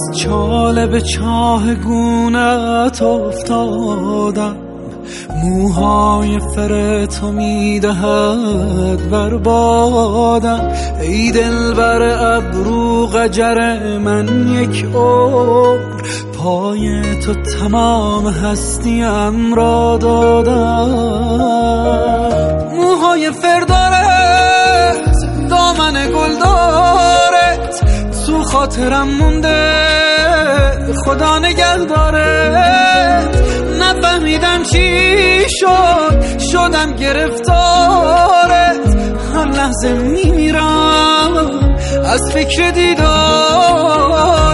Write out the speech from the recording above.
چاله به چاه گونت افتادم، موهای فر تو میدهد بربادم. ای دلبر ابرو قجر من یک عمر، پای تو تمام هستیم را دادم. موهای فر دارت، دامن گل دارت، تو خاطرم مونده خدا نگهدارت. نفهمیدم چی شد، شدم گرفتارت، هر لحظه میمیرم از فکر دیدار.